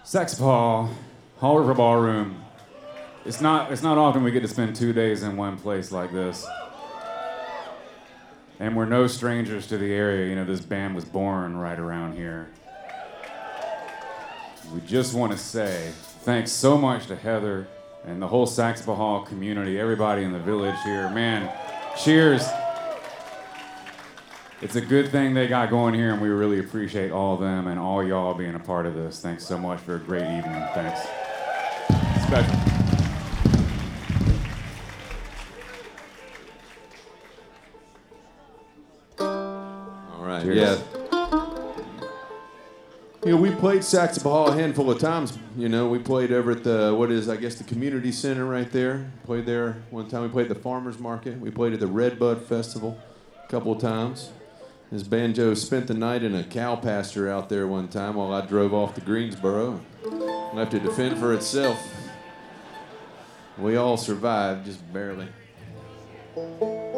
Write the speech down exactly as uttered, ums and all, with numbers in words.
Sex Paul, Hall River Ballroom. It's not, it's not often we get to spend two days in one place like this. And we're no strangers to the area. You know, this band was born right around here. We just want to say thanks so much to Heather and the whole Saxby Hall community, everybody in the village here. Man, cheers. It's a good thing they got going here, and we really appreciate all of them and all y'all being a part of this. Thanks so much for a great evening. Thanks. Special. All right. Cheers. Yeah. You know, we played Saxby Hall a handful of times. You know, we played over at the, what is, I guess, the community center right there. Played there one time. We played at the farmer's market. We played at the Redbud Festival a couple of times. His banjo spent the night in a cow pasture out there one time while I drove off to Greensboro. Left it to fend for itself. We all survived, just barely.